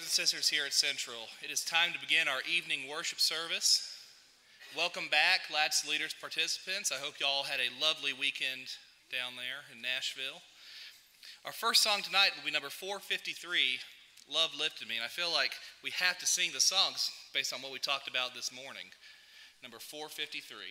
and sisters here at Central, it is time to begin our evening worship service. Welcome back, Lads Leaders participants. I hope you all had a lovely weekend down there in Nashville. Our first song tonight will be number 453, Love Lifted Me. And I feel like we have to sing the songs based on what we talked about this morning. Number 453.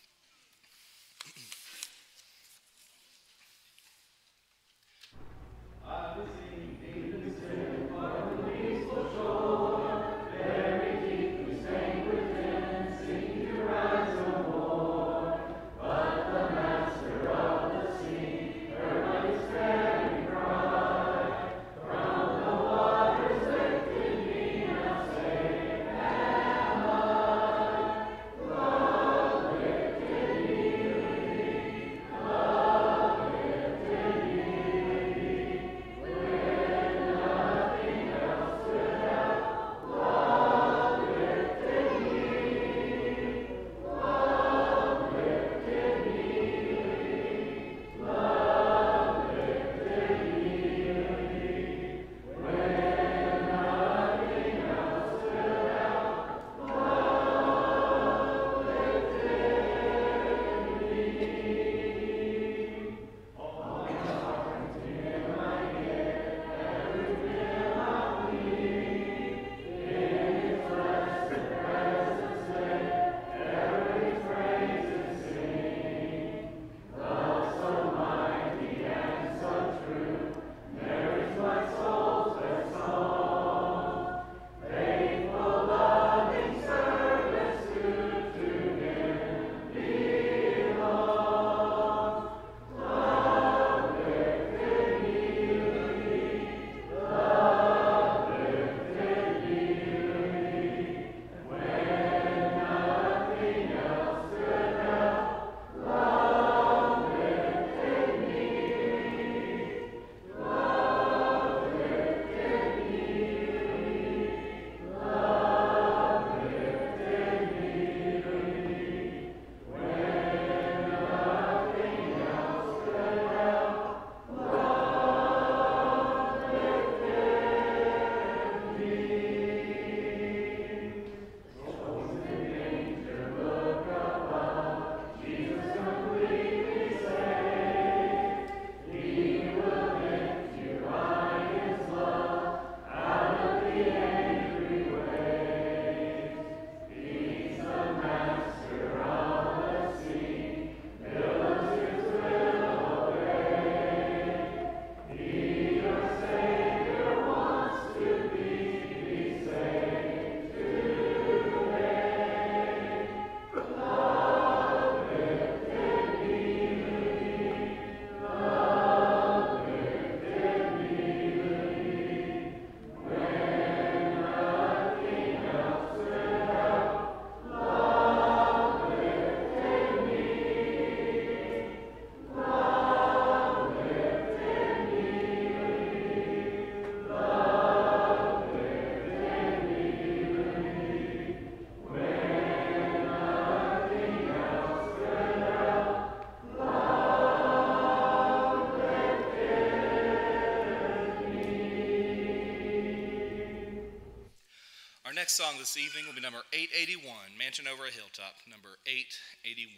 Next song this evening will be number 881, Mansion Over a Hilltop, number 881.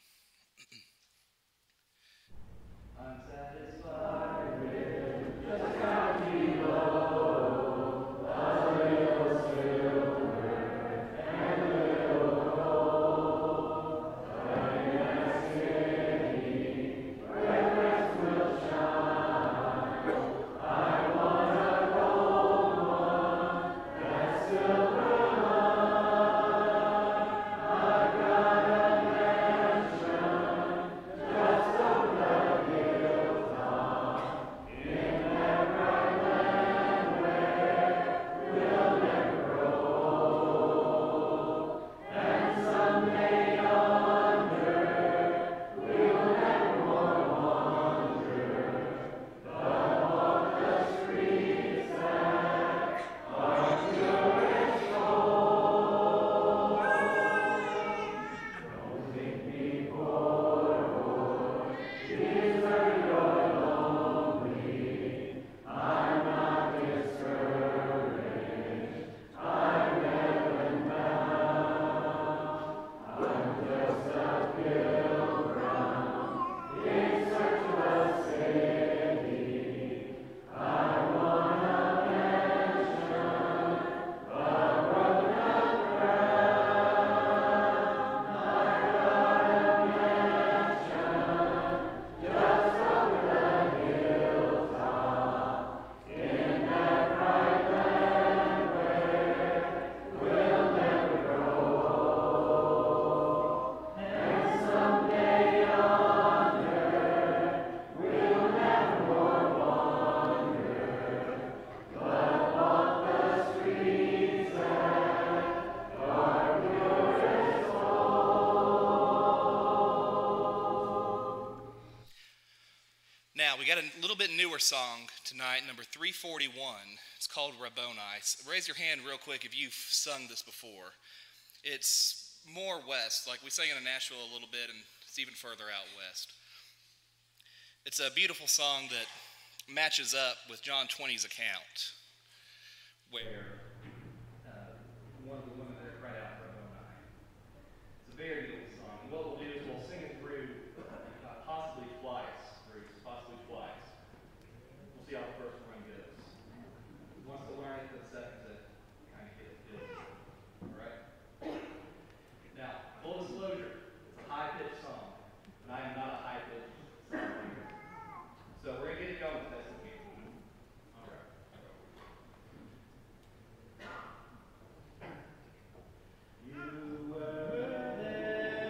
I'm satisfied with just how you go, a little silver and a little gold, shining as city, where rest will shine. I want a gold one that's silver. I've got a mansion just over the hill. Now, we got a little bit newer song tonight, number 341. It's called Rabboni. Raise your hand real quick if you've sung this before. It's more west, like we sang it in Nashville a little bit, and it's even further out west. It's a beautiful song that matches up with John 20's account, where one of the women there cried out Rabboni. It's a very beautiful song. What we'll do is we'll sing it through possibly twice. We'll see how the first run goes. Who wants to learn it, the second to kind of get a feel. All right? Now, full disclosure, it's a high-pitched song, but I am not a high-pitched song singer. So we're going to get it going as best we can. All right. You were there.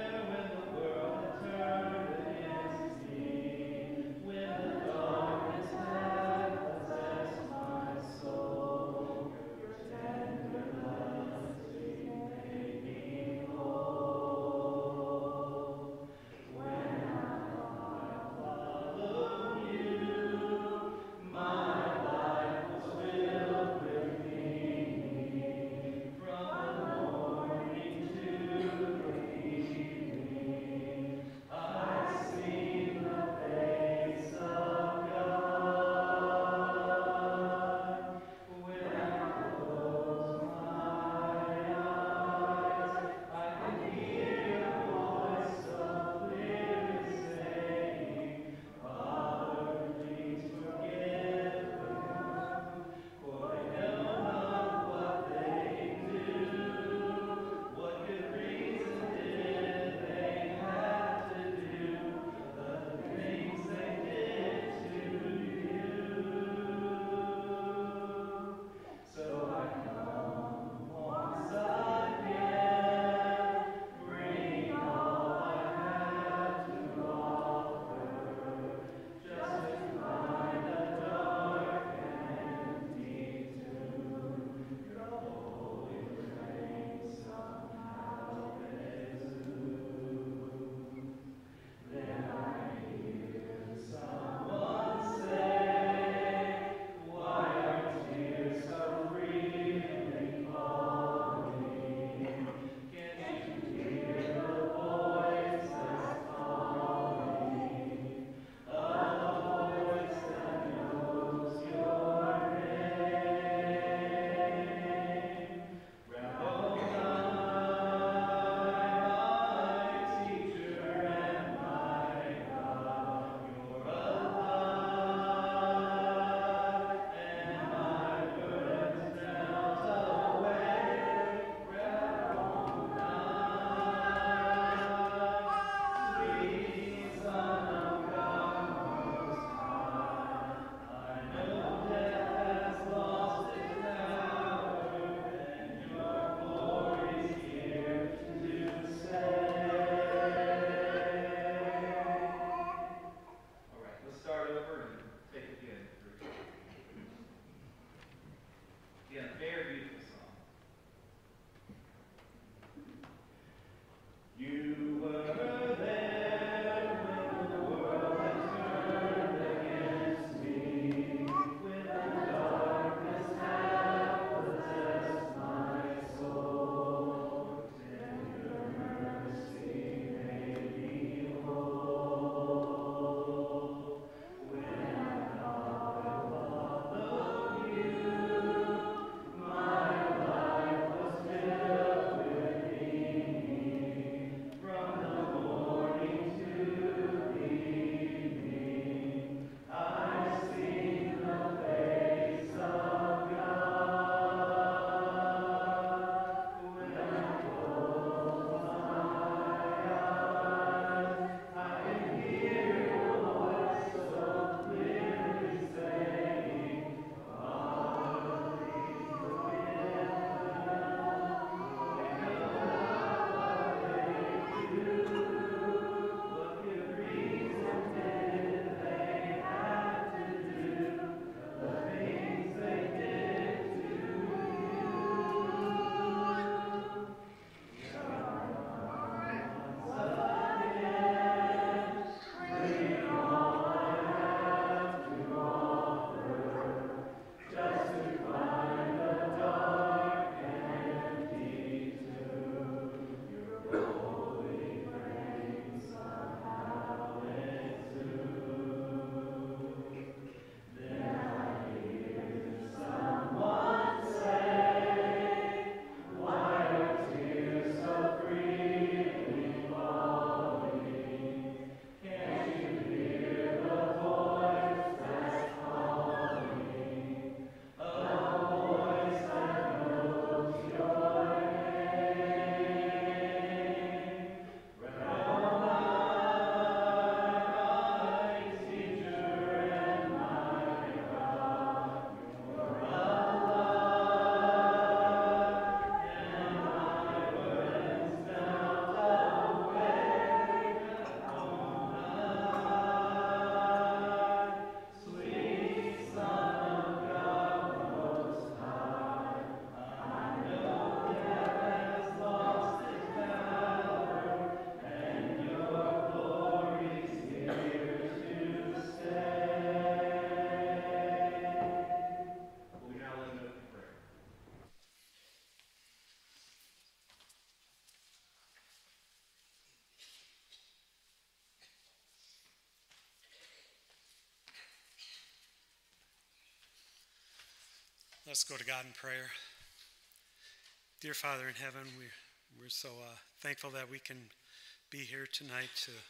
Let's go to God in prayer. Dear Father in heaven, we're so thankful that we can be here tonight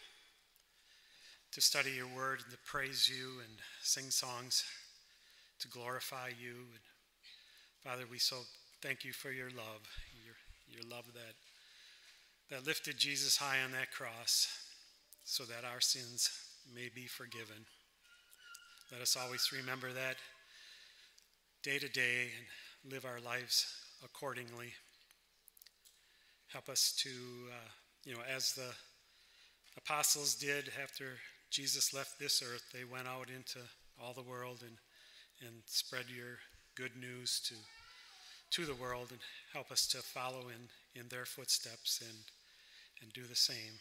to study your word and to praise you and sing songs to glorify you. And Father, we so thank you for your love, your love that lifted Jesus high on that cross so that our sins may be forgiven. Let us always remember that day to day and live our lives accordingly. Help us to, as the apostles did after Jesus left this earth, they went out into all the world and spread your good news to the world, and help us to follow in their footsteps and do the same.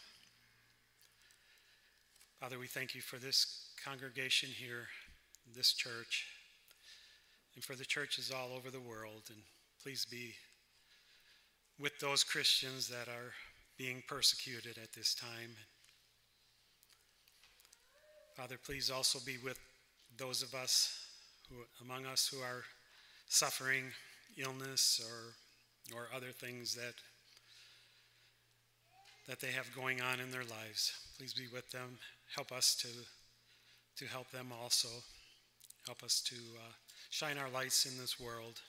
Father, we thank you for this congregation here, this church, and for the churches all over the world. And please be with those Christians that are being persecuted at this time. Father, please also be with those of us among us who are suffering illness or other things that they have going on in their lives. Please be with them. Help us to help them also. Help us to shine our lights in this world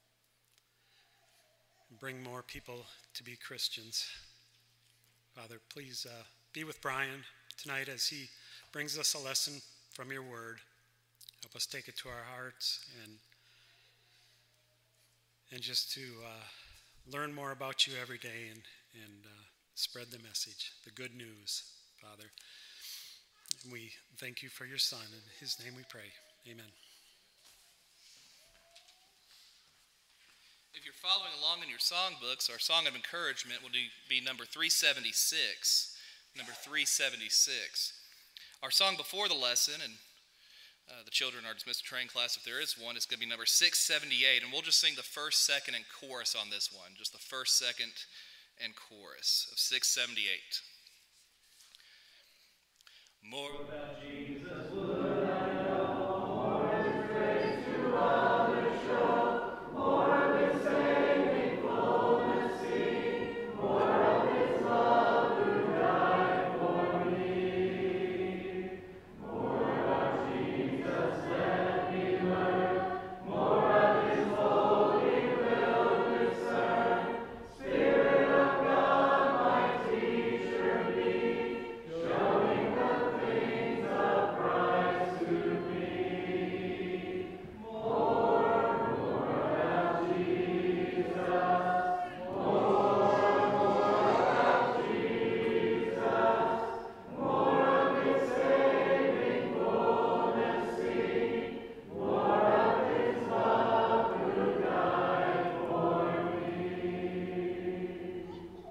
and bring more people to be Christians. Father, please be with Brian tonight as he brings us a lesson from your word. Help us take it to our hearts and just to learn more about you every day and spread the message, the good news, Father. And we thank you for your Son. In his name we pray. Amen. If you're following along in your songbooks, our song of encouragement will be number 376. Number 376. Our song before the lesson, and the children are dismissed to train class if there is one, is going to be number 678, and we'll just sing the first, second, and chorus on this one. Just the first, second, and chorus of 678. More About Jesus would I know, more of his grace to others show, more of his saving fullness see, more of his love who died for me. More about Jesus let me learn, more of his holy will discern. Spirit of God, my teacher be, showing the things of Christ to me. More about Jesus, more about Jesus, more of his saving fullness see, more of his love who died for me.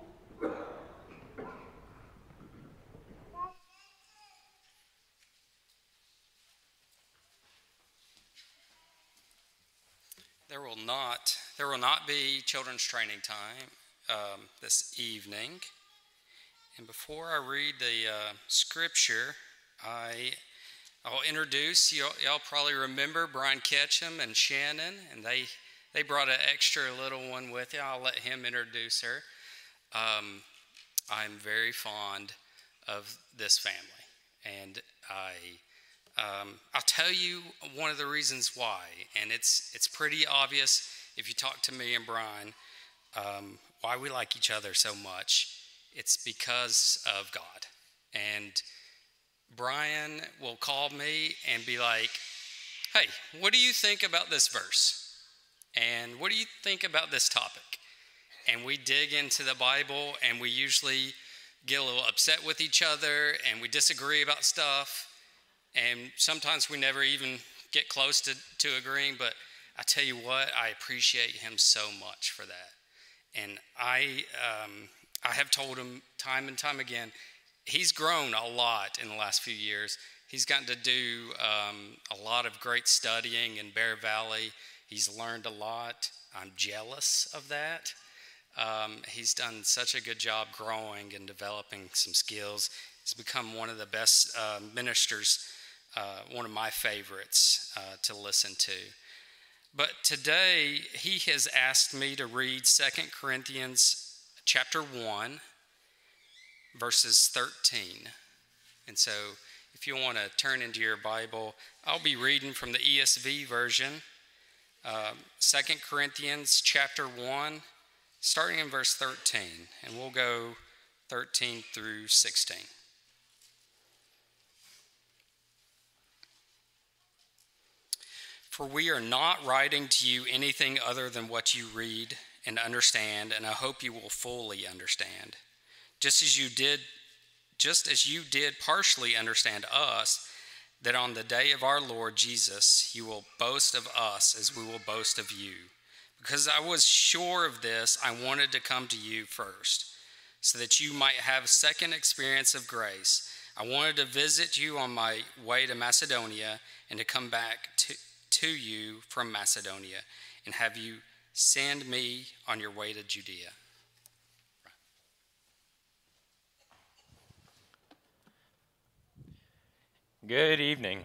There will not be children's training time this evening. And before I read the scripture, I'll introduce y'all probably remember Brian Ketchum and Shannon, and they brought an extra little one with you. I'll let him introduce her. I'm very fond of this family, and I'll tell you one of the reasons why, and it's pretty obvious if you talk to me and Brian why we like each other so much. It's because of God. And Brian will call me and be like, hey, what do you think about this verse? And what do you think about this topic? And we dig into the Bible, and we usually get a little upset with each other, and we disagree about stuff. And sometimes we never even get close to agreeing, but I tell you what, I appreciate him so much for that. And I have told him time and time again, he's grown a lot in the last few years. He's gotten to do a lot of great studying in Bear Valley. He's learned a lot. I'm jealous of that. He's done such a good job growing and developing some skills. He's become one of the best ministers, one of my favorites to listen to. But today, he has asked me to read 2 Corinthians chapter 1, verses 13. And so, if you want to turn into your Bible, I'll be reading from the ESV version, 2 Corinthians chapter 1, starting in verse 13, and we'll go 13 through 16. For we are not writing to you anything other than what you read and understand, and I hope you will fully understand. Just as you did partially understand us, that on the day of our Lord Jesus you will boast of us as we will boast of you. Because I was sure of this, I wanted to come to you first, so that you might have second experience of grace. I wanted to visit you on my way to Macedonia and to come back to you from Macedonia and have you send me on your way to Judea. Good evening.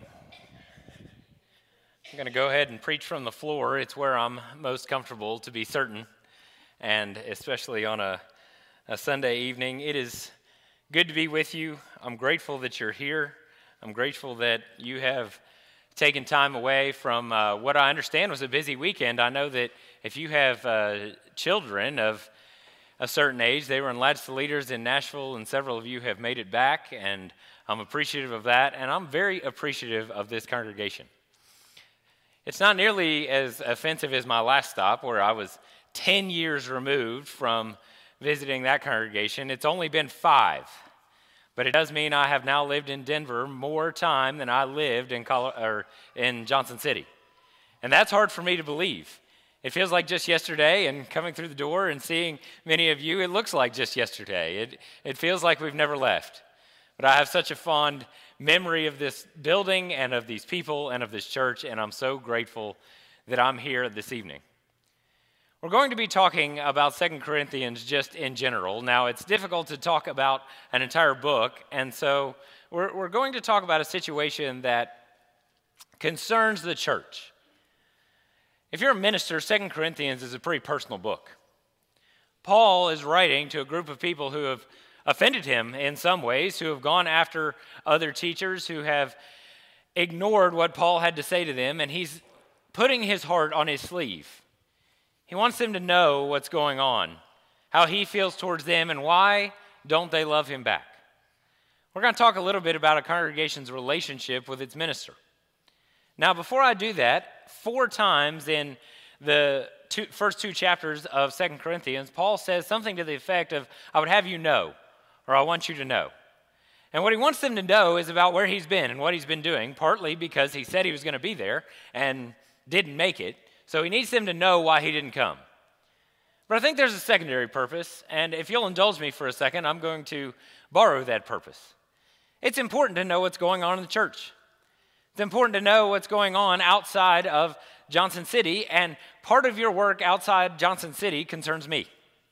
I'm going to go ahead and preach from the floor. It's where I'm most comfortable, to be certain, and especially on a Sunday evening. It is good to be with you. I'm grateful that you're here. I'm grateful that you have taken time away from what I understand was a busy weekend. I know that if you have children of a certain age, they were in Lads to Leaders in Nashville, and several of you have made it back, and I'm appreciative of that, and I'm very appreciative of this congregation. It's not nearly as offensive as my last stop, where I was 10 years removed from visiting that congregation. It's only been 5, but it does mean I have now lived in Denver more time than I lived in Johnson City, and that's hard for me to believe. It feels like just yesterday, and coming through the door and seeing many of you, it looks like just yesterday. It feels like we've never left. But I have such a fond memory of this building and of these people and of this church, and I'm so grateful that I'm here this evening. We're going to be talking about 2 Corinthians just in general. Now, it's difficult to talk about an entire book, and so we're going to talk about a situation that concerns the church. If you're a minister, 2 Corinthians is a pretty personal book. Paul is writing to a group of people who have offended him in some ways, who have gone after other teachers, who have ignored what Paul had to say to them, and he's putting his heart on his sleeve. He wants them to know what's going on, how he feels towards them, and why don't they love him back. We're going to talk a little bit about a congregation's relationship with its minister. Now, before I do that, 4 times in the first 2 chapters of 2 Corinthians, Paul says something to the effect of, I would have you know, or I want you to know. And what he wants them to know is about where he's been and what he's been doing, partly because he said he was going to be there and didn't make it, so he needs them to know why he didn't come. But I think there's a secondary purpose, and if you'll indulge me for a second, I'm going to borrow that purpose. It's important to know what's going on in the church. It's important to know what's going on outside of Johnson City, and part of your work outside Johnson City concerns me.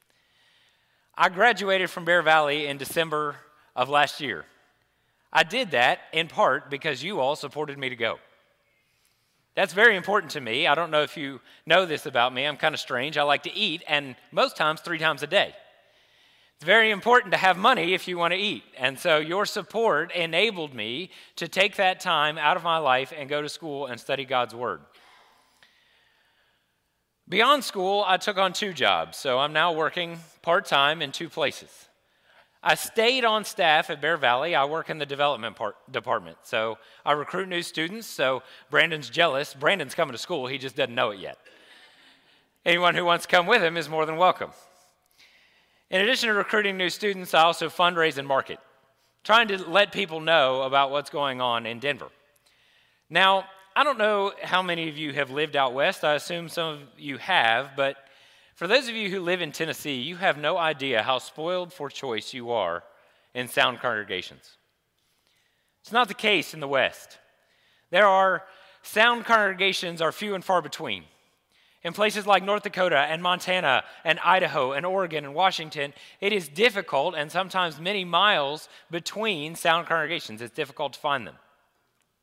I graduated from Bear Valley in December of last year. I did that in part because you all supported me to go. That's very important to me. I don't know if you know this about me. I'm kind of strange. I like to eat, and most times 3 times a day. It's very important to have money if you want to eat, and so your support enabled me to take that time out of my life and go to school and study God's Word. Beyond school, I took on 2 jobs, so I'm now working part-time in 2 places. I stayed on staff at Bear Valley. I work in the development department, so I recruit new students, so Brandon's jealous. Brandon's coming to school, he just doesn't know it yet. Anyone who wants to come with him is more than welcome. In addition to recruiting new students, I also fundraise and market, trying to let people know about what's going on in Denver. Now, I don't know how many of you have lived out west. I assume some of you have, but for those of you who live in Tennessee, you have no idea how spoiled for choice you are in sound congregations. It's not the case in the West. There are sound congregations are few and far between. In places like North Dakota and Montana and Idaho and Oregon and Washington, it is difficult and sometimes many miles between sound congregations. It's difficult to find them.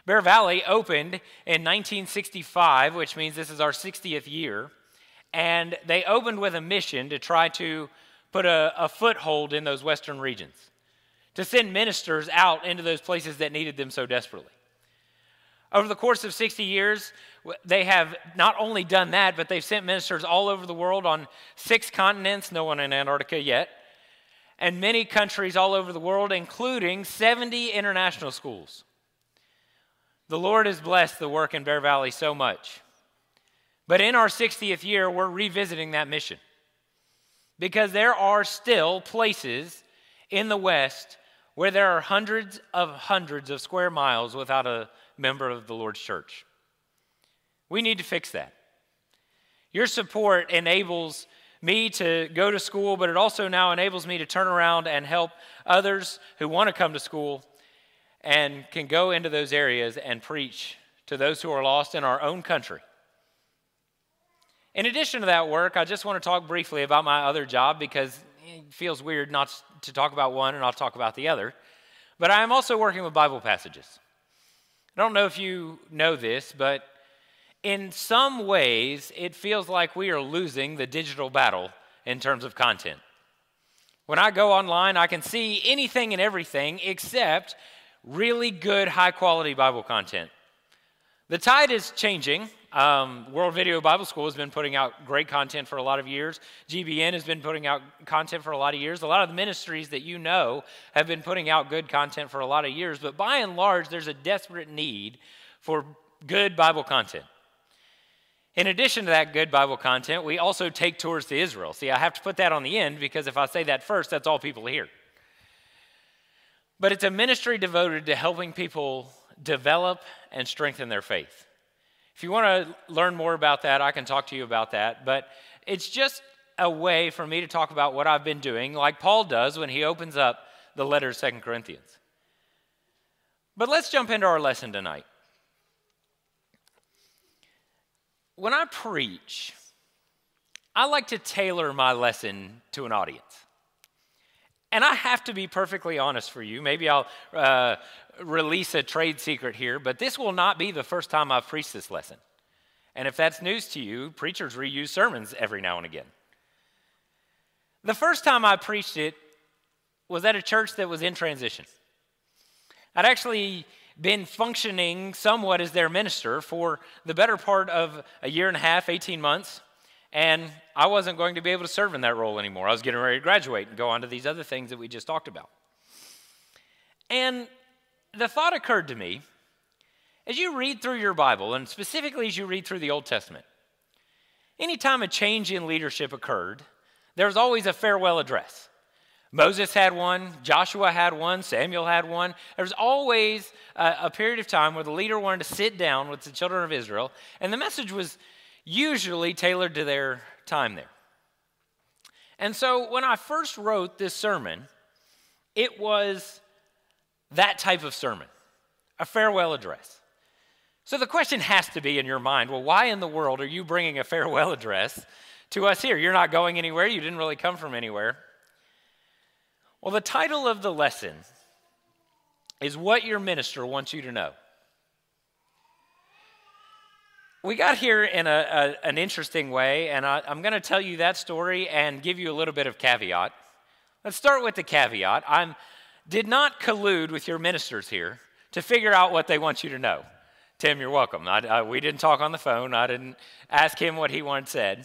Bear Valley opened in 1965, which means this is our 60th year, and they opened with a mission to try to put a foothold in those western regions, to send ministers out into those places that needed them so desperately. Over the course of 60 years, they have not only done that, but they've sent ministers all over the world on 6 continents, no one in Antarctica yet, and many countries all over the world, including 70 international schools. The Lord has blessed the work in Bear Valley so much. But in our 60th year, we're revisiting that mission, because there are still places in the West where there are hundreds of square miles without a member of the Lord's church. We need to fix that. Your support enables me to go to school, but it also now enables me to turn around and help others who want to come to school and can go into those areas and preach to those who are lost in our own country. In addition to that work, I just want to talk briefly about my other job, because it feels weird not to talk about one and I'll talk about the other. But I am also working with Bible passages. I don't know if you know this, but in some ways, it feels like we are losing the digital battle in terms of content. When I go online, I can see anything and everything except really good, high-quality Bible content. The tide is changing. World Video Bible School has been putting out great content for a lot of years. GBN has been putting out content for a lot of years. A lot of the ministries that you know have been putting out good content for a lot of years. But by and large, there's a desperate need for good Bible content. In addition to that good Bible content, we also take tours to Israel. See, I have to put that on the end, because if I say that first, that's all people hear. But it's a ministry devoted to helping people develop and strengthen their faith. If you want to learn more about that, I can talk to you about that. But it's just a way for me to talk about what I've been doing, like Paul does when he opens up the letter of 2 Corinthians. But let's jump into our lesson tonight. When I preach, I like to tailor my lesson to an audience. And I have to be perfectly honest for you. Maybe I'll release a trade secret here, but this will not be the first time I've preached this lesson. And if that's news to you, preachers reuse sermons every now and again. The first time I preached it was at a church that was in transition. I'd actually been functioning somewhat as their minister for the better part of a year and a half, 18 months. And I wasn't going to be able to serve in that role anymore. I was getting ready to graduate and go on to these other things that we just talked about. And the thought occurred to me, as you read through your Bible, and specifically as you read through the Old Testament, anytime a change in leadership occurred, there was always a farewell address. Moses had one, Joshua had one, Samuel had one. There was always a period of time where the leader wanted to sit down with the children of Israel, and the message was usually tailored to their time there. And so when I first wrote this sermon, it was that type of sermon, a farewell address. So the question has to be in your mind, well, why in the world are you bringing a farewell address to us here? You're not going anywhere. You didn't really come from anywhere. Well, the title of the lesson is What Your Minister Wants You to Know. We got here in an interesting way, and I'm going to tell you that story and give you a little bit of caveat. Let's start with the caveat. I did not collude with your ministers here to figure out what they want you to know. Tim, you're welcome. We didn't talk on the phone. I didn't ask him what he wanted said.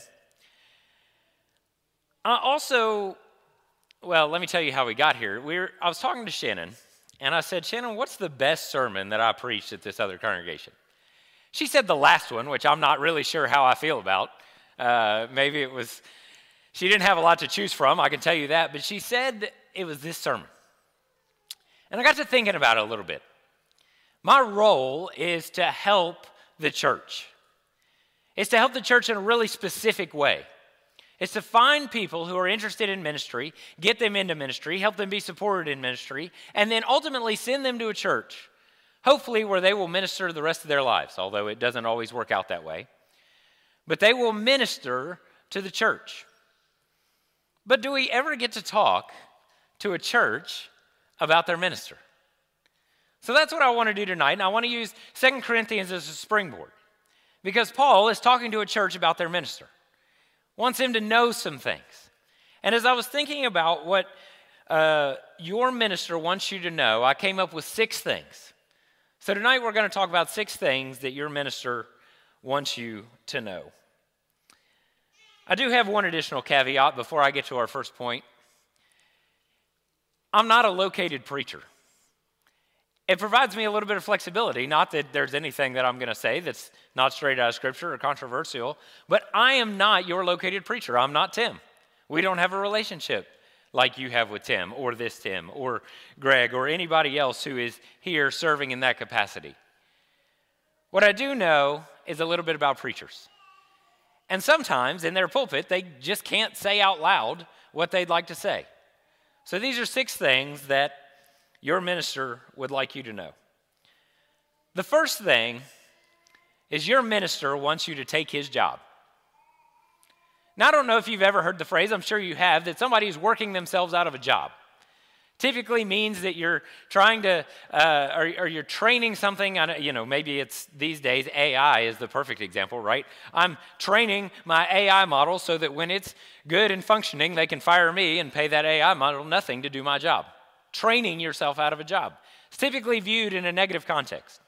Well, let me tell you how we got here. I was talking to Shannon, and I said, Shannon, what's the best sermon that I preached at this other congregation? She said the last one, which I'm not really sure how I feel about. Maybe it was, she didn't have a lot to choose from, I can tell you that, but she said it was this sermon. And I got to thinking about it a little bit. My role is to help the church. It's to help the church in a really specific way. It's to find people who are interested in ministry, get them into ministry, help them be supported in ministry, and then ultimately send them to a church, hopefully where they will minister the rest of their lives, although it doesn't always work out that way. But they will minister to the church. But do we ever get to talk to a church about their minister? So that's what I want to do tonight, and I want to use 2 Corinthians as a springboard because Paul is talking to a church about their minister, wants him to know some things. And as I was thinking about what your minister wants you to know, I came up with 6 things. So tonight we're going to talk about 6 things that your minister wants you to know. I do have one additional caveat before I get to our first point. I'm not a located preacher. It provides me a little bit of flexibility, not that there's anything that I'm going to say that's not straight out of Scripture or controversial, but I am not your located preacher. I'm not Tim. We don't have a relationship like you have with Tim or this Tim or Greg or anybody else who is here serving in that capacity. What I do know is a little bit about preachers. And sometimes in their pulpit, they just can't say out loud what they'd like to say. So these are 6 things that your minister would like you to know. The first thing is your minister wants you to take his job. Now, I don't know if you've ever heard the phrase, I'm sure you have, that somebody is working themselves out of a job. Typically means that you're trying to, or you're training something on, maybe it's these days AI is the perfect example, right? I'm training my AI model so that when it's good and functioning, they can fire me and pay that AI model nothing to do my job. Training yourself out of a job. It's typically viewed in a negative context.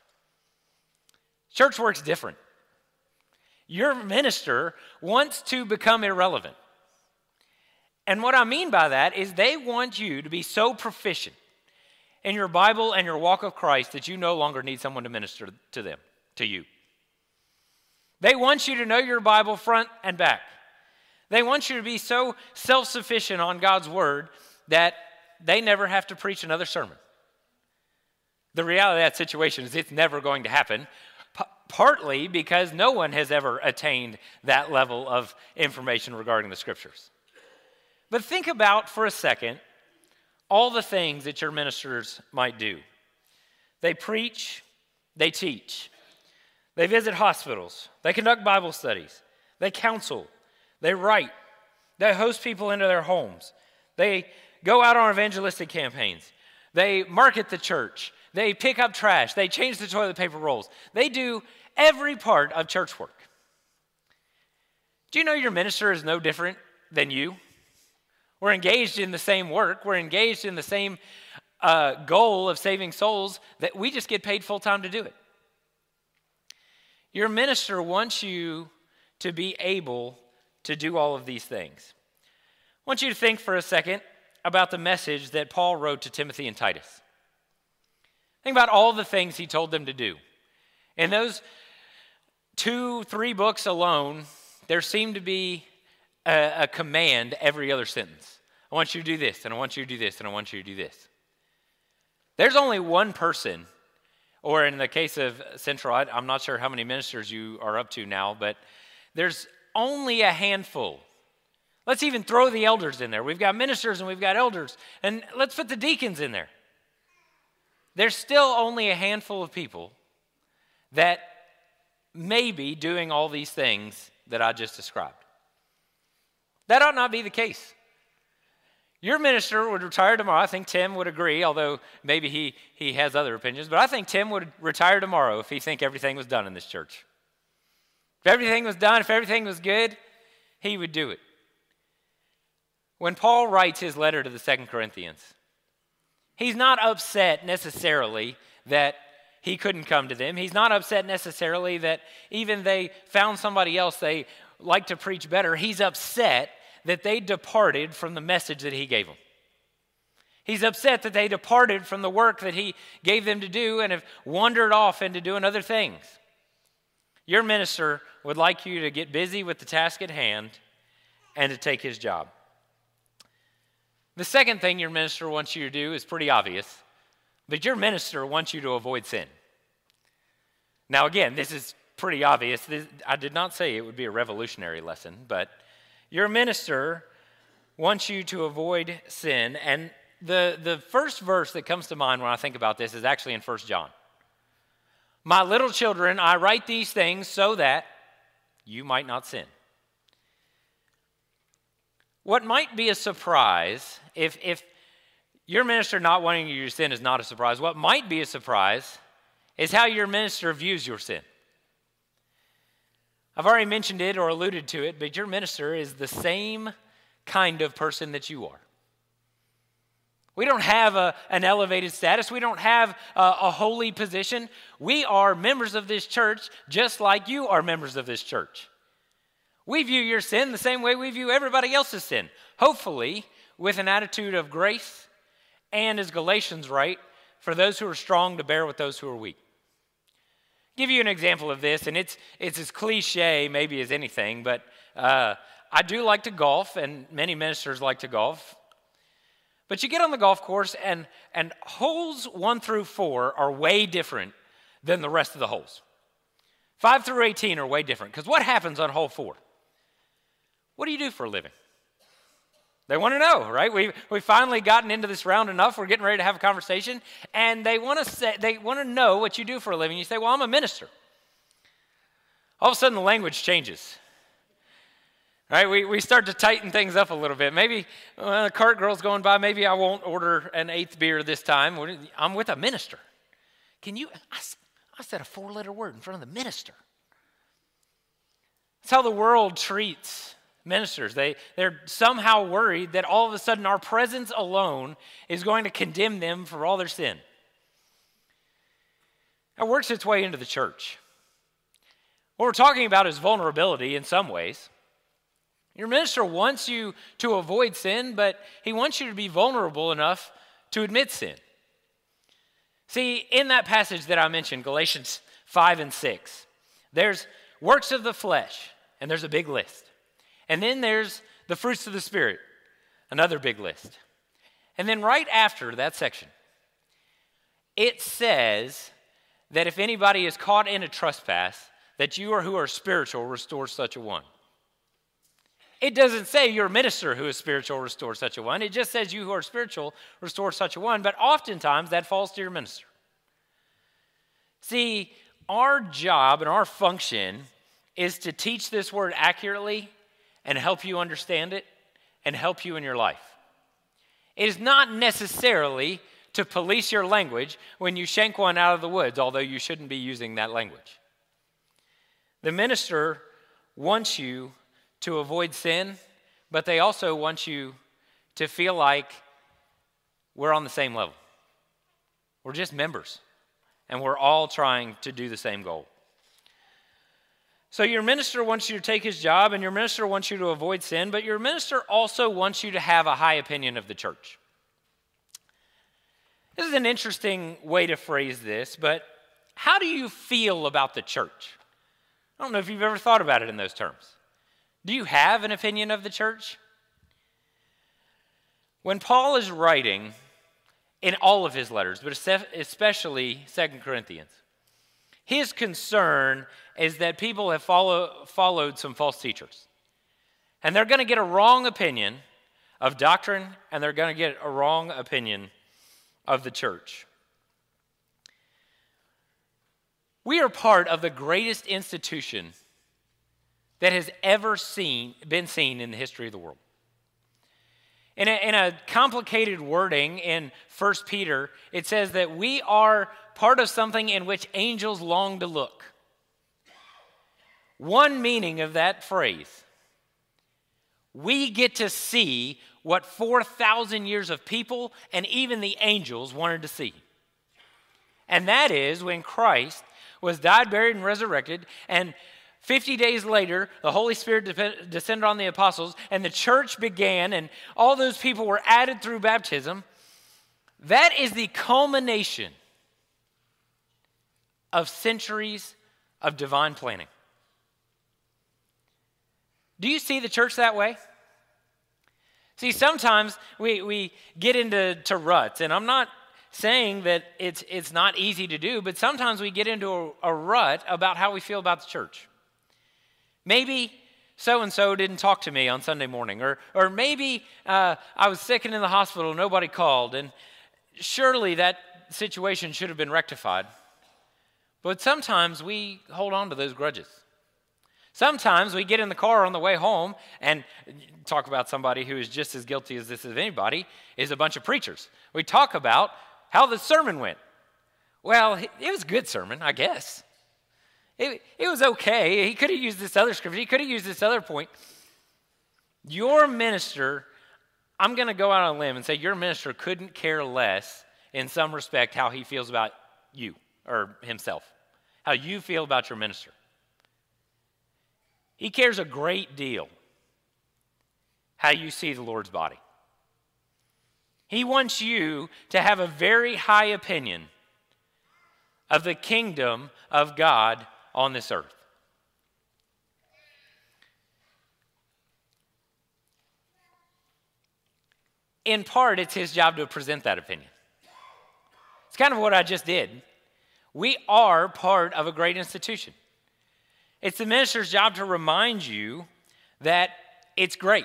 Church work's different. Your minister wants to become irrelevant. And what I mean by that is they want you to be so proficient in your Bible and your walk of Christ that you no longer need someone to minister to them, to you. They want you to know your Bible front and back. They want you to be so self-sufficient on God's word that they never have to preach another sermon. The reality of that situation is it's never going to happen, partly because no one has ever attained that level of information regarding the Scriptures. But think about for a second all the things that your ministers might do. They preach, they teach, they visit hospitals, they conduct Bible studies, they counsel, they write, they host people into their homes, they go out on evangelistic campaigns, they market the church, they pick up trash, they change the toilet paper rolls. They do every part of church work. Do you know your minister is no different than you? We're engaged in the same work. We're engaged in the same goal of saving souls that we just get paid full time to do it. Your minister wants you to be able to do all of these things. I want you to think for a second about the message that Paul wrote to Timothy and Titus. Think about all the things he told them to do. In those 2-3 books alone, there seemed to be a command every other sentence. I want you to do this, and I want you to do this, and I want you to do this. There's only one person, or in the case of Central, I'm not sure how many ministers you are up to now, but there's only a handful. Let's even throw the elders in there. We've got ministers and we've got elders, and let's put the deacons in there. There's still only a handful of people that may be doing all these things that I just described. That ought not be the case. Your minister would retire tomorrow. I think Tim would agree, although maybe he has other opinions. But I think Tim would retire tomorrow if he think everything was done in this church. If everything was done, if everything was good, he would do it. When Paul writes his letter to the 2 Corinthians, he's not upset necessarily that he couldn't come to them. He's not upset necessarily that even they found somebody else they like to preach better. He's upset that they departed from the message that he gave them. He's upset that they departed from the work that he gave them to do and have wandered off into doing other things. Your minister would like you to get busy with the task at hand and to take his job. The second thing your minister wants you to do is pretty obvious, but your minister wants you to avoid sin. Now again, this is pretty obvious. I did not say it would be a revolutionary lesson, but your minister wants you to avoid sin. And the first verse that comes to mind when I think about this is actually in 1 John. My little children, I write these things so that you might not sin. What might be a surprise if your minister not wanting you to sin is not a surprise. What might be a surprise is how your minister views your sin. I've already mentioned it or alluded to it, but your minister is the same kind of person that you are. We don't have an elevated status. We don't have a holy position. We are members of this church just like you are members of this church. We view your sin the same way we view everybody else's sin, hopefully with an attitude of grace and, as Galatians write, for those who are strong to bear with those who are weak. Give you an example of this, and it's as cliche maybe as anything, but I do like to golf, and many ministers like to golf. But you get on the golf course, and holes 1 through 4 are way different than the rest of the holes. 5 through 18 are way different, because what happens on hole 4? What do you do for a living? They want to know, right? We've finally gotten into this round enough. We're getting ready to have a conversation, and they want to know what you do for a living. You say, "Well, I'm a minister." All of a sudden, the language changes. Right? We start to tighten things up a little bit. Maybe a cart girl's going by. Maybe I won't order an 8th beer this time. I'm with a minister. Can you? I said a 4-letter word in front of the minister. That's how the world treats ministers. They're somehow worried that all of a sudden our presence alone is going to condemn them for all their sin. That works its way into the church. What we're talking about is vulnerability in some ways. Your minister wants you to avoid sin, but he wants you to be vulnerable enough to admit sin. See, in that passage that I mentioned, Galatians 5 and 6, there's works of the flesh, and there's a big list. And then there's the fruits of the Spirit, another big list. And then right after that section, it says that if anybody is caught in a trespass, that you who are spiritual restore such a one. It doesn't say your minister who is spiritual restore such a one. It just says you who are spiritual restore such a one, but oftentimes that falls to your minister. See, our job and our function is to teach this word accurately and help you understand it and help you in your life. It is not necessarily to police your language when you shank one out of the woods, although you shouldn't be using that language. The minister wants you to avoid sin, but they also want you to feel like we're on the same level. We're just members, and we're all trying to do the same goal. So your minister wants you to take his job, and your minister wants you to avoid sin, but your minister also wants you to have a high opinion of the church. This is an interesting way to phrase this, but how do you feel about the church? I don't know if you've ever thought about it in those terms. Do you have an opinion of the church? When Paul is writing in all of his letters, but especially 2 Corinthians, his concern is that people have followed some false teachers. And they're going to get a wrong opinion of doctrine, and they're going to get a wrong opinion of the church. We are part of the greatest institution that has ever been seen in the history of the world. In a complicated wording in 1 Peter, it says that we are part of something in which angels long to look. One meaning of that phrase, we get to see what 4,000 years of people and even the angels wanted to see. And that is when Christ was died, buried, and resurrected, and 50 days later, the Holy Spirit descended on the apostles, and the church began, and all those people were added through baptism. That is the culmination of centuries of divine planning. Do you see the church that way? See, sometimes we get into ruts, and I'm not saying that it's not easy to do, but sometimes we get into a rut about how we feel about the church. Maybe so-and-so didn't talk to me on Sunday morning, or maybe I was sick and in the hospital, nobody called, and surely that situation should have been rectified. But sometimes we hold on to those grudges. Sometimes we get in the car on the way home and talk about somebody who is just as guilty as this as anybody, is a bunch of preachers. We talk about how the sermon went. Well, it was a good sermon, I guess. It was okay. He could have used this other scripture. He could have used this other point. Your minister, I'm going to go out on a limb and say your minister couldn't care less in some respect how he feels about you or himself, how you feel about your minister. He cares a great deal how you see the Lord's body. He wants you to have a very high opinion of the kingdom of God on this earth. In part, it's his job to present that opinion. It's kind of what I just did. We are part of a great institution. It's the minister's job to remind you that it's great.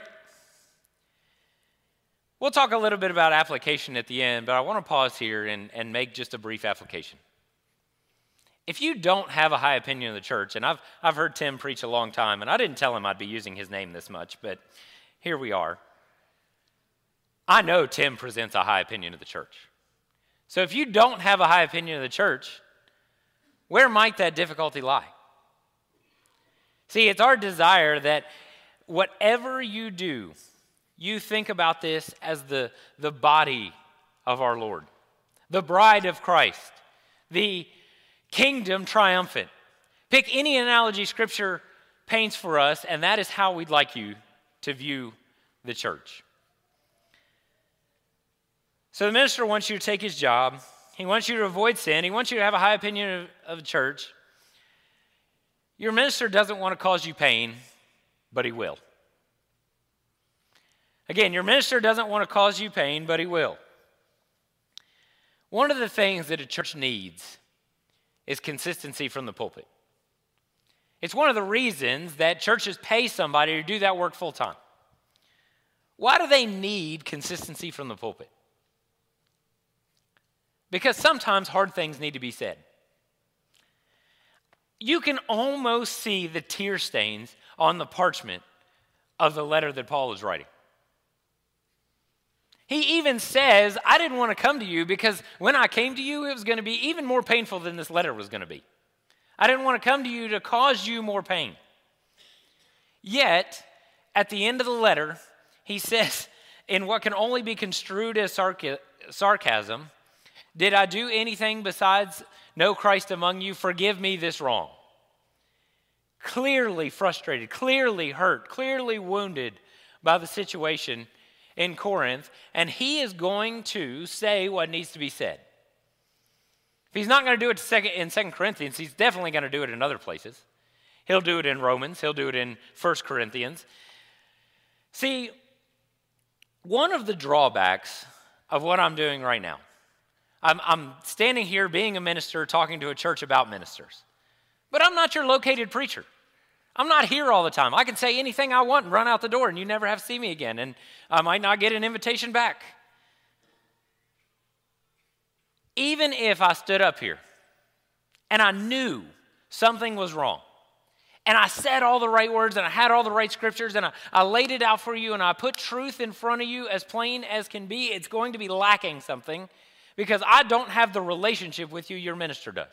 We'll talk a little bit about application at the end, but I want to pause here and make just a brief application. If you don't have a high opinion of the church, and I've heard Tim preach a long time, and I didn't tell him I'd be using his name this much, but here we are. I know Tim presents a high opinion of the church. So if you don't have a high opinion of the church, where might that difficulty lie? See, it's our desire that whatever you do, you think about this as the body of our Lord, the bride of Christ, the kingdom triumphant. Pick any analogy Scripture paints for us, and that is how we'd like you to view the church. So the minister wants you to take his job. He wants you to avoid sin. He wants you to have a high opinion of the church. Your minister doesn't want to cause you pain, but he will. Again, your minister doesn't want to cause you pain, but he will. One of the things that a church needs is consistency from the pulpit. It's one of the reasons that churches pay somebody to do that work full time. Why do they need consistency from the pulpit? Because sometimes hard things need to be said. You can almost see the tear stains on the parchment of the letter that Paul is writing. He even says, I didn't want to come to you because when I came to you, it was going to be even more painful than this letter was going to be. I didn't want to come to you to cause you more pain. Yet, at the end of the letter, he says, in what can only be construed as sarcasm, did I do anything besides know Christ among you? Forgive me this wrong. Clearly frustrated, clearly hurt, clearly wounded by the situation in Corinth, and he is going to say what needs to be said. If he's not going to do it in 2 Corinthians, he's definitely going to do it in other places. He'll do it in Romans. He'll do it in 1 Corinthians. See, one of the drawbacks of what I'm doing right now, I'm standing here being a minister talking to a church about ministers, but I'm not your located preacher. I'm not here all the time. I can say anything I want and run out the door and you never have to see me again, and I might not get an invitation back. Even if I stood up here and I knew something was wrong, and I said all the right words and I had all the right scriptures and I laid it out for you and I put truth in front of you as plain as can be, it's going to be lacking something because I don't have the relationship with you your minister does.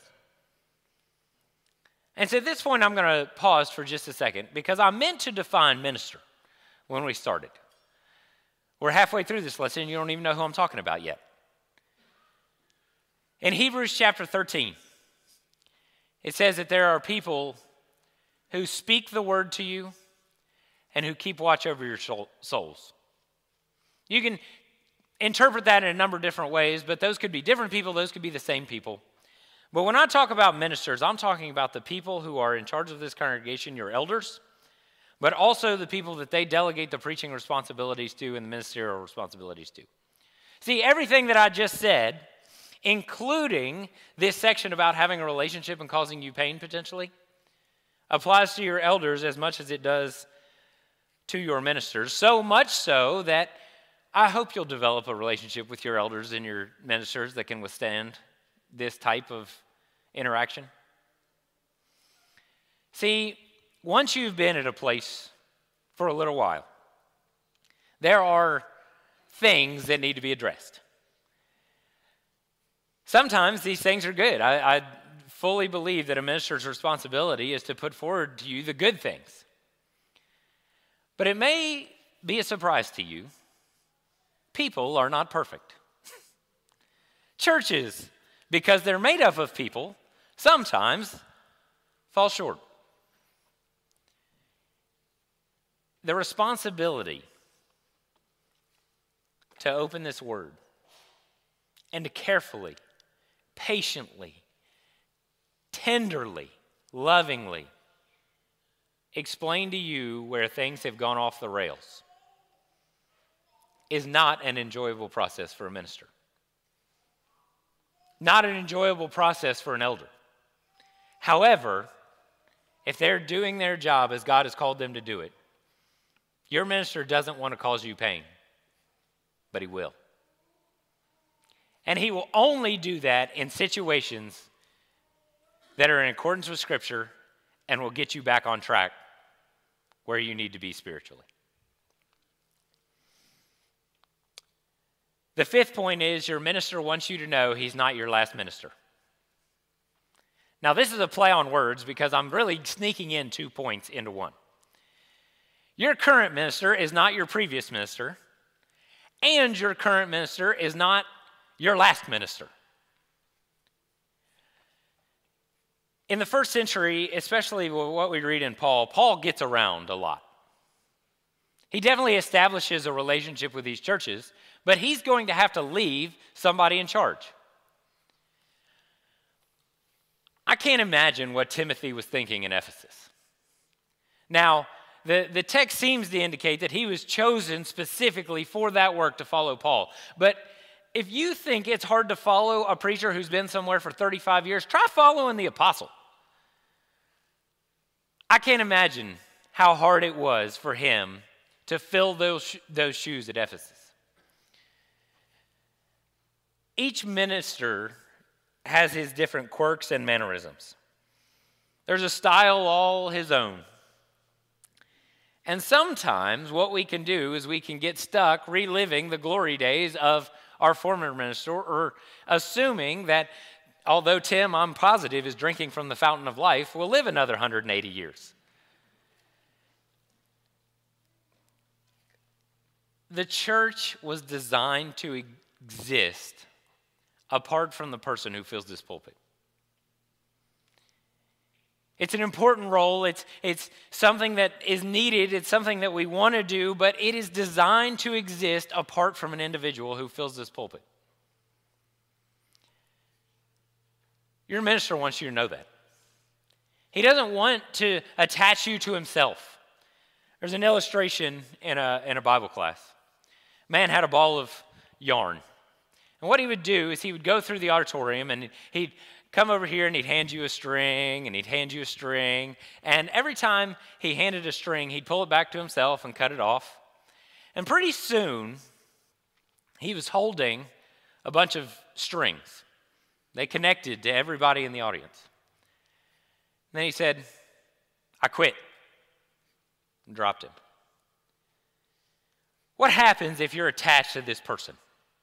And so at this point, I'm going to pause for just a second because I meant to define minister when we started. We're halfway through this lesson and you don't even know who I'm talking about yet. In Hebrews chapter 13, it says that there are people who speak the word to you and who keep watch over your souls. You can interpret that in a number of different ways, but those could be different people, those could be the same people. But when I talk about ministers, I'm talking about the people who are in charge of this congregation, your elders, but also the people that they delegate the preaching responsibilities to and the ministerial responsibilities to. See, everything that I just said, including this section about having a relationship and causing you pain potentially, applies to your elders as much as it does to your ministers, so much so that I hope you'll develop a relationship with your elders and your ministers that can withstand this type of interaction. See, once you've been at a place for a little while, there are things that need to be addressed. Sometimes these things are good. I fully believe that a minister's responsibility is to put forward to you the good things. But it may be a surprise to you. People are not perfect. Churches, because they're made up of people, sometimes fall short. The responsibility to open this word and to carefully, patiently, tenderly, lovingly explain to you where things have gone off the rails is not an enjoyable process for a minister. Not an enjoyable process for an elder. However, if they're doing their job as God has called them to do it, your minister doesn't want to cause you pain, but he will. And he will only do that in situations that are in accordance with Scripture and will get you back on track where you need to be spiritually. The fifth point is your minister wants you to know he's not your last minister. Now, this is a play on words because I'm really sneaking in 2 points into one. Your current minister is not your previous minister, and your current minister is not your last minister. In the first century, especially what we read in Paul gets around a lot. He definitely establishes a relationship with these churches, but he's going to have to leave somebody in charge. I can't imagine what Timothy was thinking in Ephesus. Now, the text seems to indicate that he was chosen specifically for that work to follow Paul. But if you think it's hard to follow a preacher who's been somewhere for 35 years, try following the apostle. I can't imagine how hard it was for him to fill those shoes at Ephesus. Each minister has his different quirks and mannerisms. There's a style all his own. And sometimes what we can do is we can get stuck reliving the glory days of our former minister, or assuming that although Tim, I'm positive, is drinking from the fountain of life, will live another 180 years. The church was designed to exist apart from the person who fills this pulpit. It's an important role. It's something that is needed. It's something that we want to do, but it is designed to exist apart from an individual who fills this pulpit. Your minister wants you to know that. He doesn't want to attach you to himself. There's an illustration in a Bible class. A man had a ball of yarn. And what he would do is he would go through the auditorium and he'd come over here and he'd hand you a string and he'd hand you a string. And every time he handed a string, he'd pull it back to himself and cut it off. And pretty soon, he was holding a bunch of strings. They connected to everybody in the audience. And then he said, "I quit," and dropped him. What happens if you're attached to this person?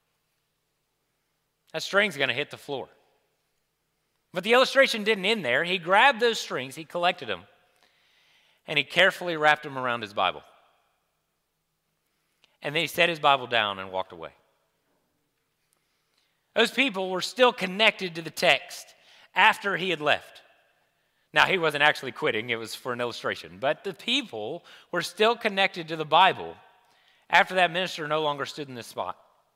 That string's going to hit the floor. But the illustration didn't end there. He grabbed those strings, he collected them, and he carefully wrapped them around his Bible. And then he set his Bible down and walked away. Those people were still connected to the text after he had left. Now, he wasn't actually quitting, it was for an illustration. But the people were still connected to the Bible after that minister no longer stood in this spot.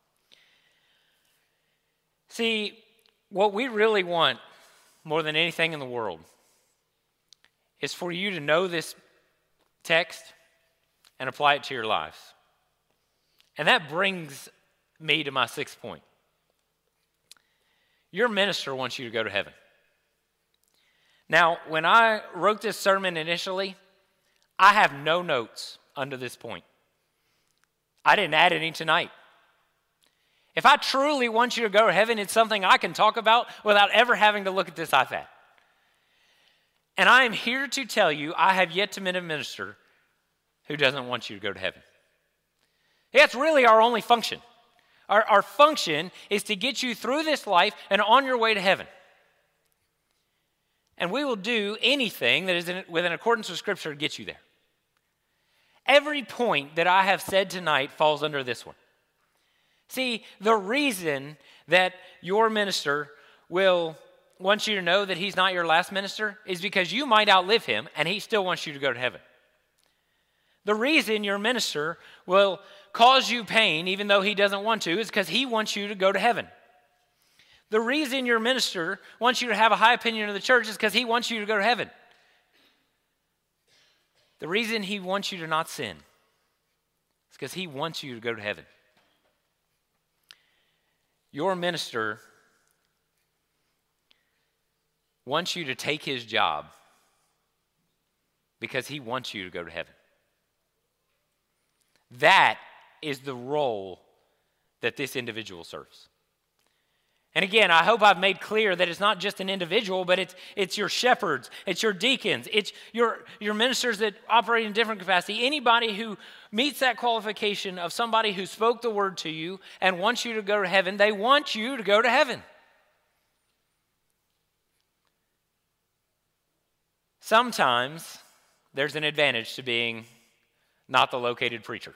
See, what we really want more than anything in the world is for you to know this text and apply it to your lives. And that brings me to my sixth point. Your minister wants you to go to heaven. Now, when I wrote this sermon initially, I have no notes under this point. I didn't add any tonight. If I truly want you to go to heaven, it's something I can talk about without ever having to look at this iPad. And I am here to tell you, I have yet to meet a minister who doesn't want you to go to heaven. That's really our only function. Our function is to get you through this life and on your way to heaven. And we will do anything that is within accordance with Scripture to get you there. Every point that I have said tonight falls under this one. See, the reason that your minister will want you to know that he's not your last minister is because you might outlive him and he still wants you to go to heaven. The reason your minister will cause you pain even though he doesn't want to is because he wants you to go to heaven. The reason your minister wants you to have a high opinion of the church is because he wants you to go to heaven. The reason he wants you to not sin is because he wants you to go to heaven. Your minister wants you to take his job because he wants you to go to heaven. That is the role that this individual serves. And again, I hope I've made clear that it's not just an individual, but it's your shepherds, it's your deacons, it's your ministers that operate in different capacity. Anybody who meets that qualification of somebody who spoke the word to you and wants you to go to heaven, they want you to go to heaven. Sometimes there's an advantage to being not the located preacher.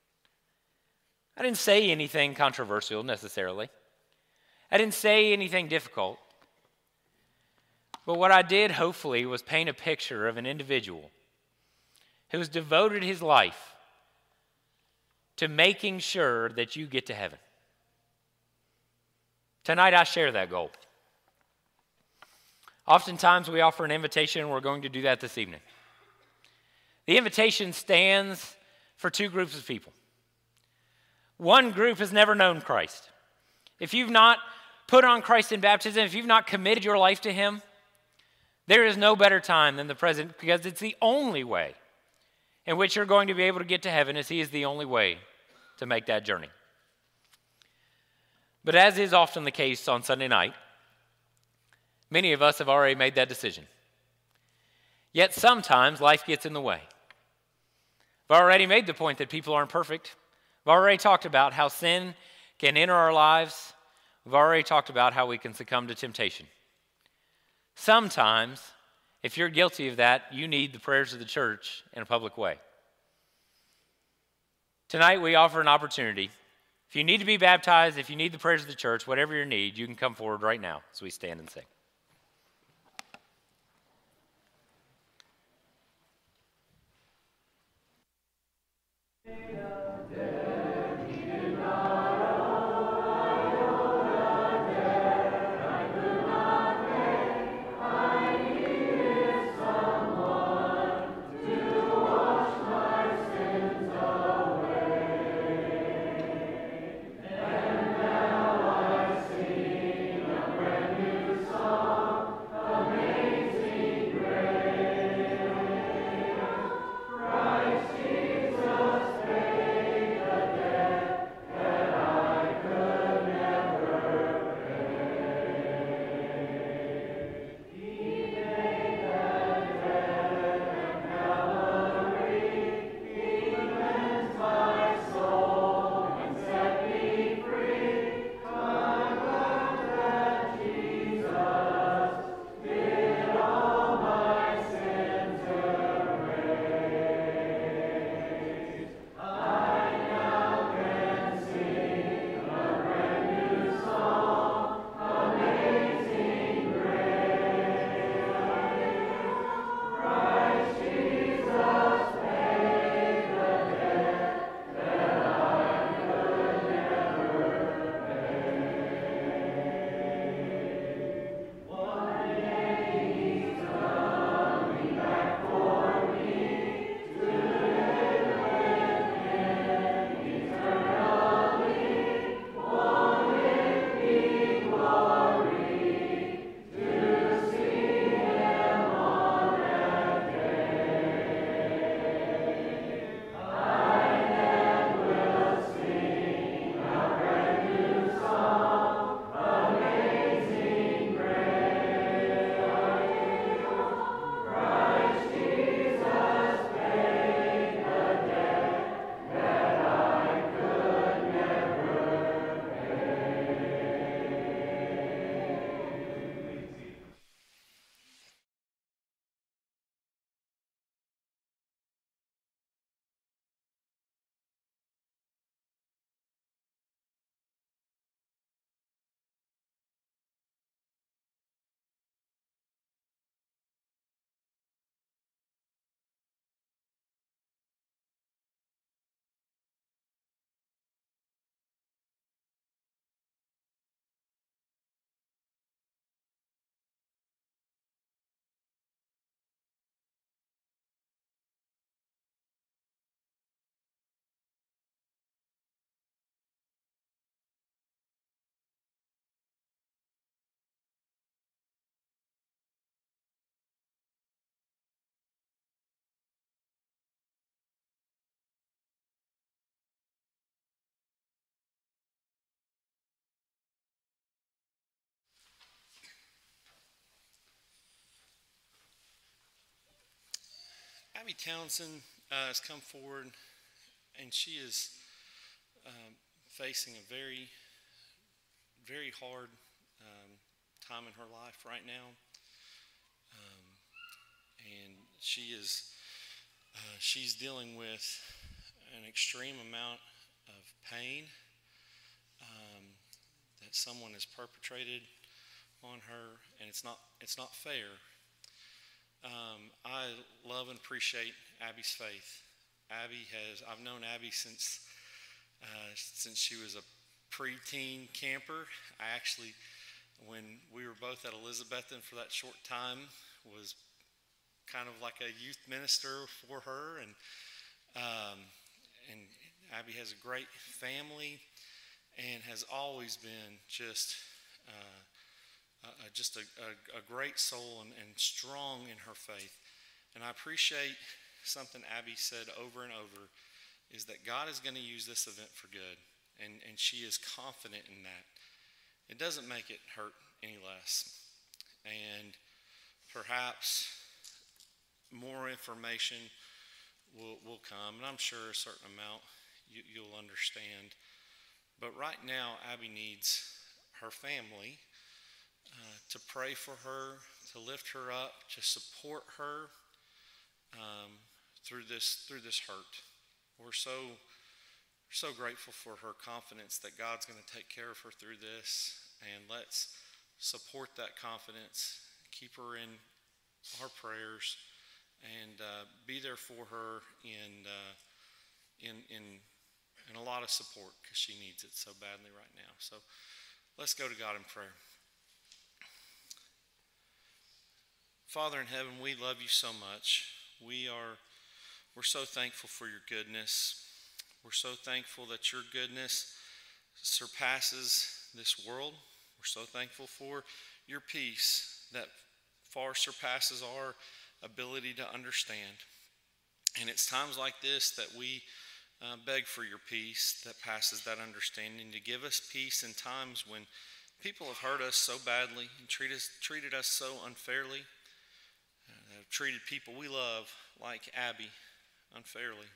I didn't say anything controversial necessarily. I didn't say anything difficult. But what I did, hopefully, was paint a picture of an individual who has devoted his life to making sure that you get to heaven. Tonight, I share that goal. Oftentimes, we offer an invitation, and we're going to do that this evening. The invitation stands for two groups of people. One group has never known Christ. If you've not put on Christ in baptism, if you've not committed your life to him, there is no better time than the present, because it's the only way in which you're going to be able to get to heaven, as he is the only way to make that journey. But as is often the case on Sunday night, many of us have already made that decision. Yet sometimes life gets in the way. I've already made the point that people aren't perfect. I've already talked about how sin can enter our lives. We've already talked about how we can succumb to temptation. Sometimes, if you're guilty of that, you need the prayers of the church in a public way. Tonight, we offer an opportunity. If you need to be baptized, if you need the prayers of the church, whatever your need, you can come forward right now as we stand and sing. Song Abby Townsend has come forward, and she is facing a very, very hard time in her life right now. And she's dealing with an extreme amount of pain that someone has perpetrated on her, and it's not fair. I love and appreciate Abby's faith. I've known Abby since she was a preteen camper. I actually, when we were both at Elizabethton for that short time, was kind of like a youth minister for her, and Abby has a great family and has always been just a great soul and strong in her faith. And I appreciate something Abby said over and over, is that God is going to use this event for good, and she is confident in that. It doesn't make it hurt any less. And perhaps more information will come, and I'm sure a certain amount you'll understand. But right now, Abby needs her family to pray for her, to lift her up, to support her through this hurt. We're so grateful for her confidence that God's going to take care of her through this, and let's support that confidence, keep her in our prayers, and be there for her in a lot of support, because she needs it so badly right now. So let's go to God in prayer. Father in heaven, we love you so much. We're so thankful for your goodness. We're so thankful that your goodness surpasses this world. We're so thankful for your peace that far surpasses our ability to understand. And it's times like this that we beg for your peace that passes that understanding, to give us peace in times when people have hurt us so badly and treated us so unfairly, have treated people we love like Abby unfairly.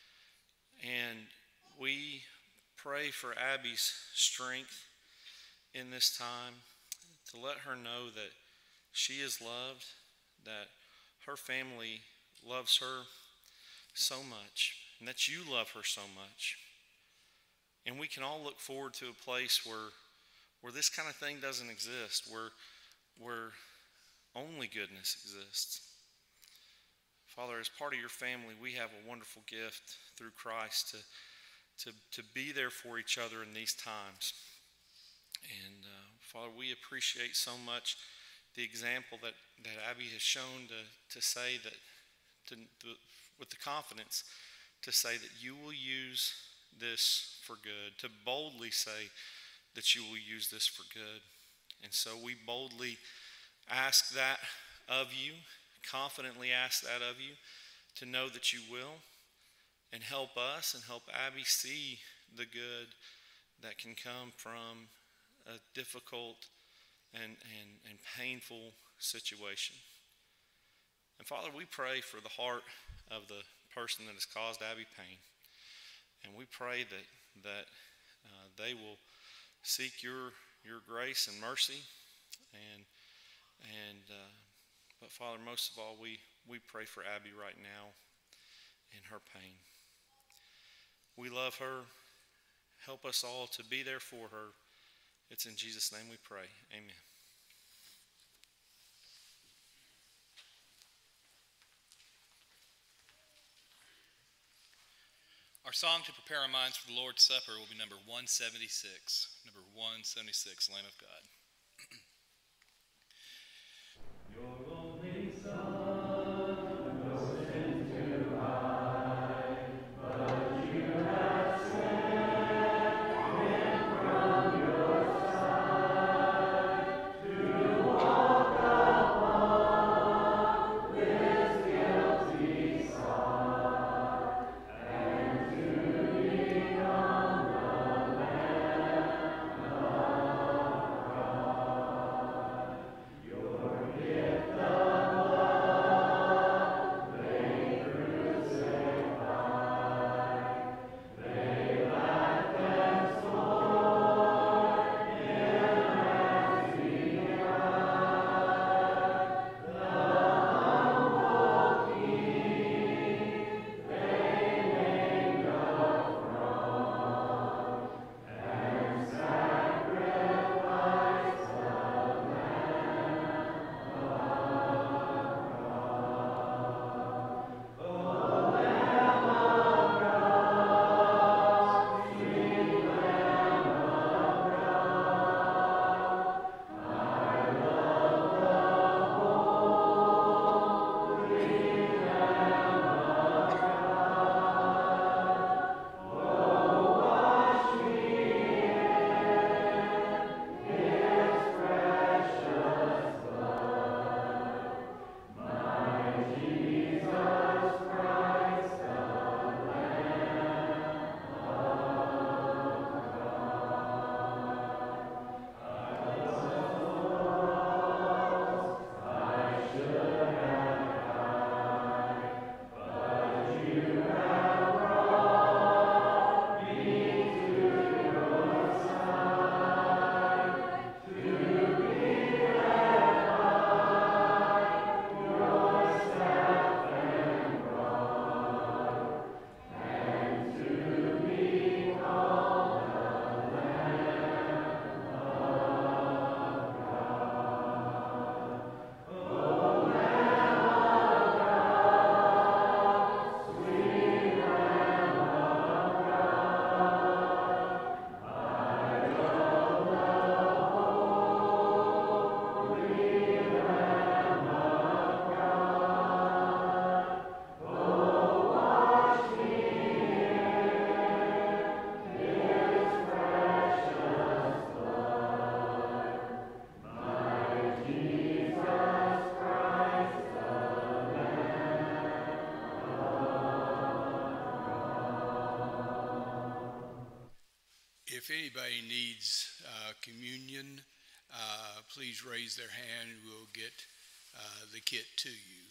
And we pray for Abby's strength in this time, to let her know that she is loved, that her family loves her so much, and that you love her so much. And we can all look forward to a place where this kind of thing doesn't exist, where only goodness exists. Father, as part of your family, we have a wonderful gift through Christ to be there for each other in these times. And Father, we appreciate so much the example that Abby has shown to say that, with the confidence, to say that you will use this for good, to boldly say that you will use this for good. And so we boldly ask that of you, confidently ask that of you, to know that you will, and help us and help Abby see the good that can come from a difficult and painful situation. And Father, we pray for the heart of the person that has caused Abby pain. And we pray that they will seek your grace and mercy. But Father, most of all, we pray for Abby right now in her pain. We love her. Help us all to be there for her. It's in Jesus' name we pray. Amen. Our song to prepare our minds for the Lord's Supper will be number 176. Number 176, Lamb of God. Your only Son was sent to hide, but you have sent him from your side to walk upon this guilty side and to become the Lamb of God. If anybody needs communion, please raise their hand and we'll get the kit to you.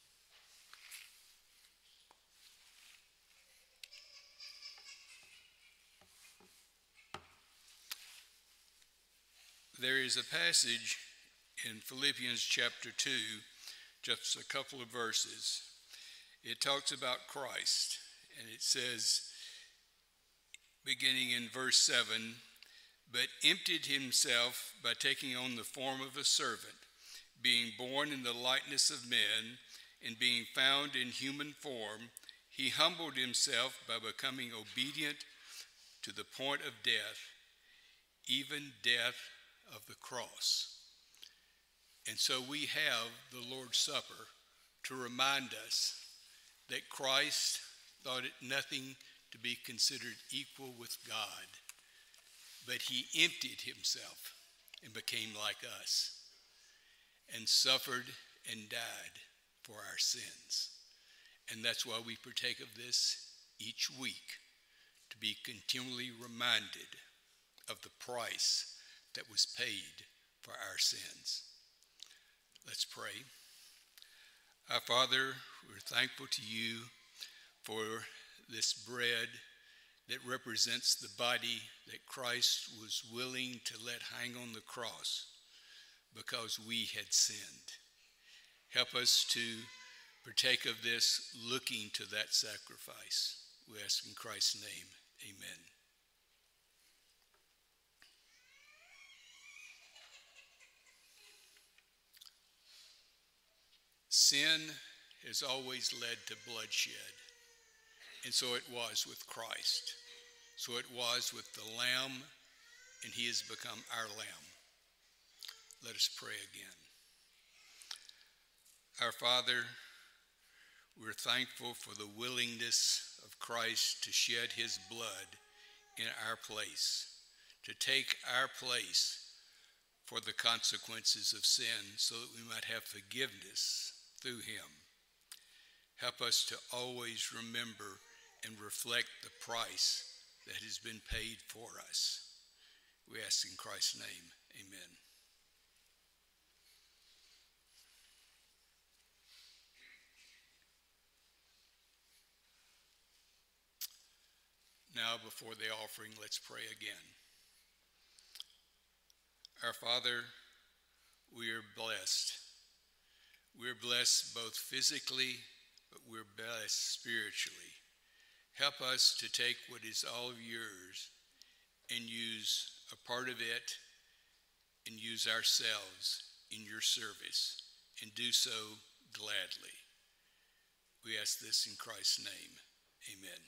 There is a passage in Philippians chapter 2, just a couple of verses. It talks about Christ, and it says, beginning in verse 7, but emptied himself by taking on the form of a servant, being born in the likeness of men, and being found in human form, he humbled himself by becoming obedient to the point of death, even death of the cross. And so we have the Lord's Supper to remind us that Christ thought it nothing to be considered equal with God, but he emptied himself and became like us and suffered and died for our sins. And that's why we partake of this each week, to be continually reminded of the price that was paid for our sins. Let's pray. Our Father, we're thankful to you for this bread that represents the body that Christ was willing to let hang on the cross because we had sinned. Help us to partake of this looking to that sacrifice. We ask in Christ's name, amen. Sin has always led to bloodshed, and so it was with Christ. So it was with the Lamb, and he has become our Lamb. Let us pray again. Our Father, we're thankful for the willingness of Christ to shed his blood in our place, to take our place for the consequences of sin so that we might have forgiveness through him. Help us to always remember and reflect the price that has been paid for us. We ask in Christ's name, amen. Now, before the offering, let's pray again. Our Father, we are blessed. We're blessed both physically, but we're blessed spiritually. Help us to take what is all of yours and use a part of it and use ourselves in your service, and do so gladly. We ask this in Christ's name. Amen.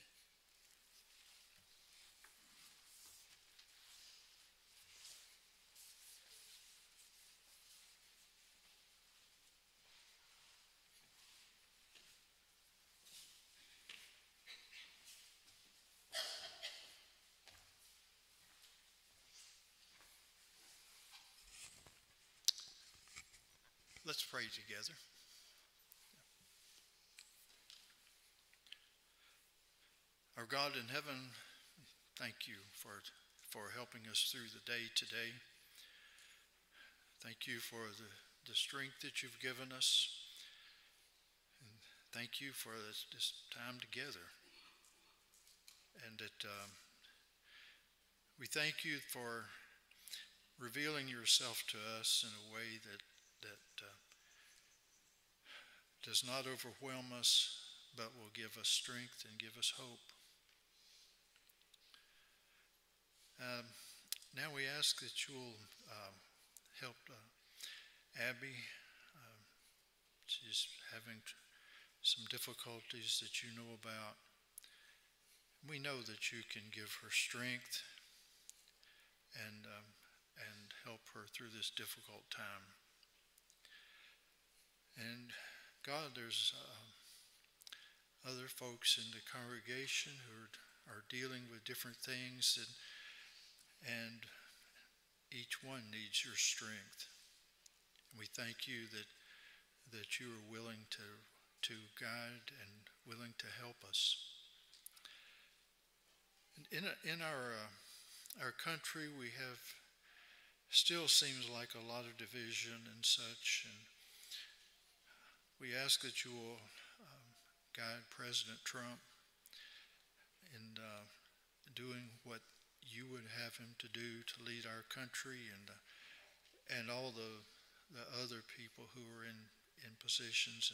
Let's pray together. Our God in heaven, thank you for helping us through the day today. Thank you for the strength that you've given us. And thank you for this time together. And that we thank you for revealing yourself to us in a way that does not overwhelm us, but will give us strength and give us hope. Now we ask that you'll help Abby. She's having some difficulties that you know about. We know that you can give her strength and help her through this difficult time. And God, there's other folks in the congregation who are dealing with different things, and each one needs your strength. We thank you that you are willing to guide and willing to help us. In our our country, we have still seems like a lot of division and such. And we ask that you will guide President Trump in doing what you would have him to do to lead our country, and all the other people who are in positions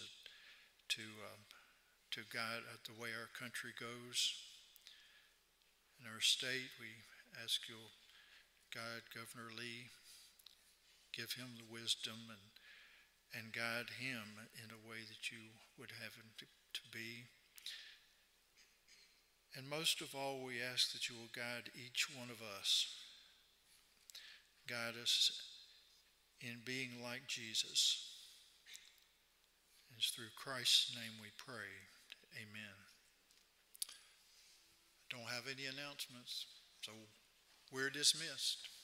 to guide the way our country goes. In our state, we ask you'll guide Governor Lee, give him the wisdom and guide him in a way that you would have him to be. And most of all, we ask that you will guide each one of us. Guide us in being like Jesus. It's through Christ's name we pray. Amen. Don't have any announcements, so we're dismissed.